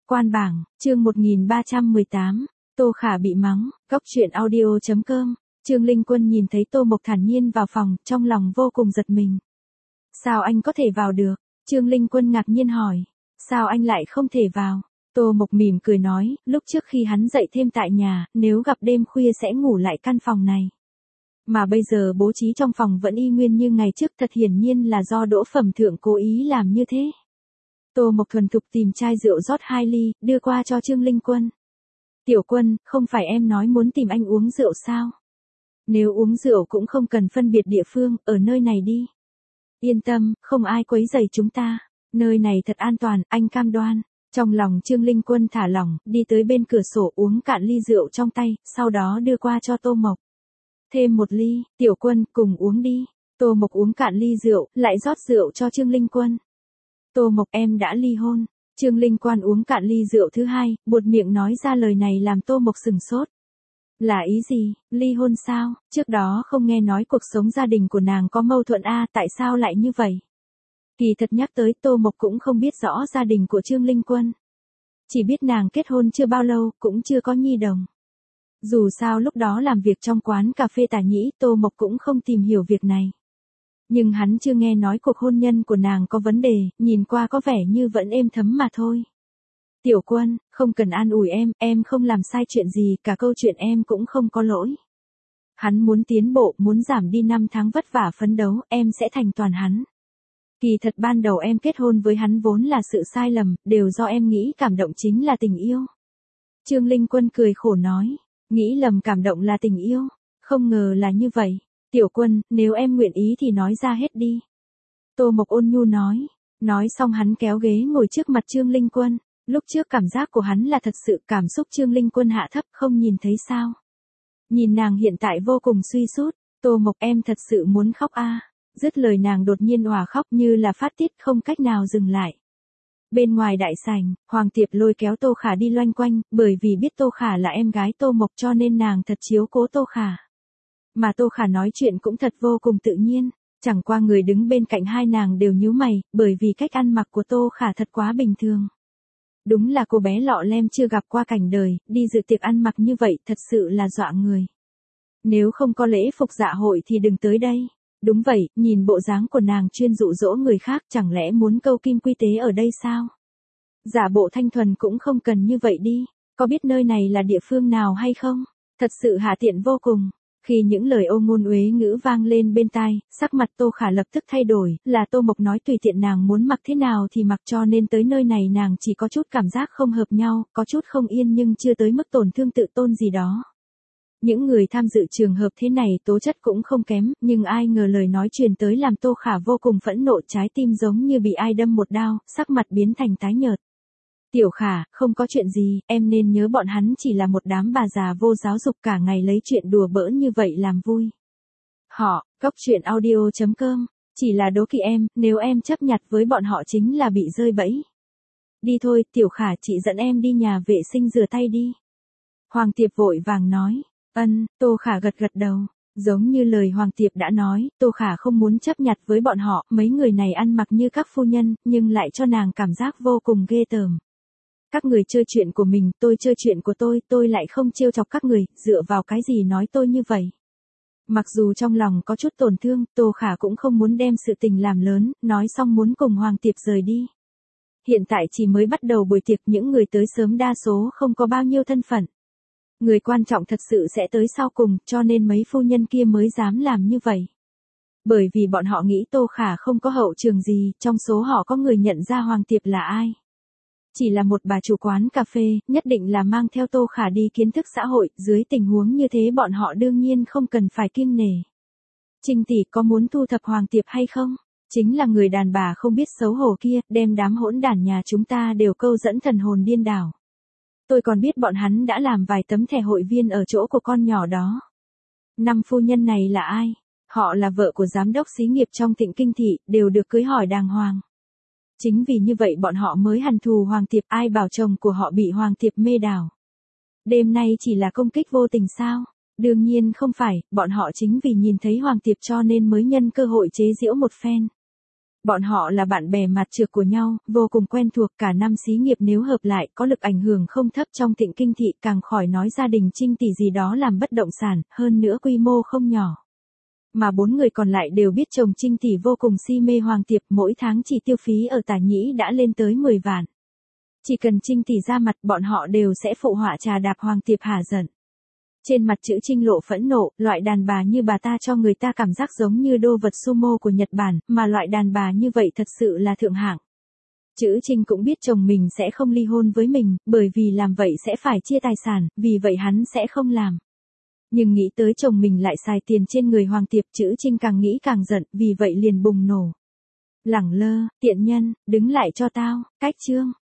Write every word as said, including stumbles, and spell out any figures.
Quan bảng, chương một nghìn ba trăm mười tám, Tô Khả bị mắng, góc truyện audio chấm com. Trương Linh Quân nhìn thấy Tô Mộc thản nhiên vào phòng, trong lòng vô cùng giật mình. Sao anh có thể vào được? Trương Linh Quân ngạc nhiên hỏi. Sao anh lại không thể vào? Tô Mộc mỉm cười nói, lúc trước khi hắn dậy thêm tại nhà, nếu gặp đêm khuya sẽ ngủ lại căn phòng này. Mà bây giờ bố trí trong phòng vẫn y nguyên như ngày trước, thật hiển nhiên là do Đỗ Phẩm Thượng cố ý làm như thế. Tô Mộc thuần thục tìm chai rượu rót hai ly, đưa qua cho Trương Linh Quân. Tiểu Quân, không phải em nói muốn tìm anh uống rượu sao? Nếu uống rượu cũng không cần phân biệt địa phương, ở nơi này đi. Yên tâm, không ai quấy rầy chúng ta. Nơi này thật an toàn, anh cam đoan. Trong lòng Trương Linh Quân thả lỏng, đi tới bên cửa sổ uống cạn ly rượu trong tay, sau đó đưa qua cho Tô Mộc. Thêm một ly, Tiểu Quân, cùng uống đi. Tô Mộc uống cạn ly rượu, lại rót rượu cho Trương Linh Quân. Tô Mộc, em đã ly hôn. Trương Linh Quân uống cạn ly rượu thứ hai, buột miệng nói ra lời này làm Tô Mộc sừng sốt. Là ý gì, ly hôn sao? Trước đó không nghe nói cuộc sống gia đình của nàng có mâu thuẫn a, à, tại sao lại như vậy? Kỳ thật nhắc tới Tô Mộc cũng không biết rõ gia đình của Trương Linh Quân. Chỉ biết nàng kết hôn chưa bao lâu, cũng chưa có nhi đồng. Dù sao lúc đó làm việc trong quán cà phê Tả Nhĩ, Tô Mộc cũng không tìm hiểu việc này. Nhưng hắn chưa nghe nói cuộc hôn nhân của nàng có vấn đề, nhìn qua có vẻ như vẫn êm thấm mà thôi. Tiểu Quân, không cần an ủi em, em không làm sai chuyện gì, cả câu chuyện em cũng không có lỗi. Hắn muốn tiến bộ, muốn giảm đi năm tháng vất vả phấn đấu, em sẽ thành toàn hắn. Kỳ thật ban đầu em kết hôn với hắn vốn là sự sai lầm, đều do em nghĩ cảm động chính là tình yêu. Trương Linh Quân cười khổ nói, nghĩ lầm cảm động là tình yêu, không ngờ là như vậy. Tiểu Quân, nếu em nguyện ý thì nói ra hết đi. Tô Mộc ôn nhu nói. Nói xong hắn kéo ghế ngồi trước mặt Trương Linh Quân. Lúc trước cảm giác của hắn là thật sự, cảm xúc Trương Linh Quân hạ thấp, không nhìn thấy sao. Nhìn nàng hiện tại vô cùng suy sút. Tô Mộc, em thật sự muốn khóc a. À. Dứt lời nàng đột nhiên òa khóc như là phát tiết, không cách nào dừng lại. Bên ngoài đại sảnh, Hoàng Tiệp lôi kéo Tô Khả đi loanh quanh, bởi vì biết Tô Khả là em gái Tô Mộc cho nên nàng thật chiếu cố Tô Khả. Mà Tô Khả nói chuyện cũng thật vô cùng tự nhiên, chẳng qua người đứng bên cạnh hai nàng đều nhíu mày, bởi vì cách ăn mặc của Tô Khả thật quá bình thường. Đúng là cô bé lọ lem chưa gặp qua cảnh đời, đi dự tiệc ăn mặc như vậy thật sự là dọa người. Nếu không có lễ phục dạ hội thì đừng tới đây. Đúng vậy, nhìn bộ dáng của nàng chuyên dụ dỗ người khác, chẳng lẽ muốn câu kim quy tế ở đây sao? Giả bộ thanh thuần cũng không cần như vậy đi, có biết nơi này là địa phương nào hay không? Thật sự hạ tiện vô cùng. Khi những lời ô ngôn uế ngữ vang lên bên tai, sắc mặt Tô Khả lập tức thay đổi, là Tô Mộc nói tùy tiện nàng muốn mặc thế nào thì mặc, cho nên tới nơi này nàng chỉ có chút cảm giác không hợp nhau, có chút không yên nhưng chưa tới mức tổn thương tự tôn gì đó. Những người tham dự trường hợp thế này tố chất cũng không kém, nhưng ai ngờ lời nói truyền tới làm Tô Khả vô cùng phẫn nộ, trái tim giống như bị ai đâm một đao, sắc mặt biến thành tái nhợt. Tiểu Khả, không có chuyện gì, em nên nhớ bọn hắn chỉ là một đám bà già vô giáo dục cả ngày lấy chuyện đùa bỡn như vậy làm vui. Họ, góc truyện audio chấm com, chỉ là đố kỵ em, nếu em chấp nhặt với bọn họ chính là bị rơi bẫy. Đi thôi, Tiểu Khả, chị dẫn em đi nhà vệ sinh rửa tay đi. Hoàng Tiệp vội vàng nói, ân, Tô Khả gật gật đầu. Giống như lời Hoàng Tiệp đã nói, Tô Khả không muốn chấp nhặt với bọn họ, mấy người này ăn mặc như các phu nhân, nhưng lại cho nàng cảm giác vô cùng ghê tởm. Các người chơi chuyện của mình, tôi chơi chuyện của tôi, tôi lại không trêu chọc các người, dựa vào cái gì nói tôi như vậy. Mặc dù trong lòng có chút tổn thương, Tô Khả cũng không muốn đem sự tình làm lớn, nói xong muốn cùng Hoàng Tiệp rời đi. Hiện tại chỉ mới bắt đầu buổi tiệc, những người tới sớm đa số không có bao nhiêu thân phận. Người quan trọng thật sự sẽ tới sau cùng, cho nên mấy phu nhân kia mới dám làm như vậy. Bởi vì bọn họ nghĩ Tô Khả không có hậu trường gì, trong số họ có người nhận ra Hoàng Tiệp là ai. Chỉ là một bà chủ quán cà phê, nhất định là mang theo Tô Khả đi kiến thức xã hội, dưới tình huống như thế bọn họ đương nhiên không cần phải kiêng nể. Trinh tỷ có muốn thu thập Hoàng Tiệp hay không? Chính là người đàn bà không biết xấu hổ kia, đem đám hỗn đản nhà chúng ta đều câu dẫn thần hồn điên đảo. Tôi còn biết bọn hắn đã làm vài tấm thẻ hội viên ở chỗ của con nhỏ đó. Năm phu nhân này là ai? Họ là vợ của giám đốc xí nghiệp trong Thịnh Kinh Thị, đều được cưới hỏi đàng hoàng. Chính vì như vậy bọn họ mới hằn thù Hoàng Tiệp, ai bảo chồng của họ bị Hoàng Tiệp mê đảo. Đêm nay chỉ là công kích vô tình sao? Đương nhiên không phải, bọn họ chính vì nhìn thấy Hoàng Tiệp cho nên mới nhân cơ hội chế giễu một phen. Bọn họ là bạn bè mặt trược của nhau, vô cùng quen thuộc, cả năm xí nghiệp nếu hợp lại có lực ảnh hưởng không thấp trong Thịnh Kinh thị, càng khỏi nói gia đình Trinh tỷ gì đó làm bất động sản, hơn nữa quy mô không nhỏ. Mà bốn người còn lại đều biết chồng Trinh tỷ vô cùng si mê Hoàng Tiệp, mỗi tháng chỉ tiêu phí ở Tả Nhĩ đã lên tới mười vạn. Chỉ cần Trinh tỷ ra mặt, bọn họ đều sẽ phụ họa trà đạp Hoàng Tiệp hả giận. Trên mặt chữ Trinh lộ phẫn nộ, loại đàn bà như bà ta cho người ta cảm giác giống như đô vật sumo của Nhật Bản, mà loại đàn bà như vậy thật sự là thượng hạng. Chữ Trinh cũng biết chồng mình sẽ không ly hôn với mình, bởi vì làm vậy sẽ phải chia tài sản, vì vậy hắn sẽ không làm. Nhưng nghĩ tới chồng mình lại xài tiền trên người Hoàng Tiệp, chữ Trinh càng nghĩ càng giận, vì vậy liền bùng nổ. Lẳng lơ, tiện nhân, đứng lại cho tao, cách chương.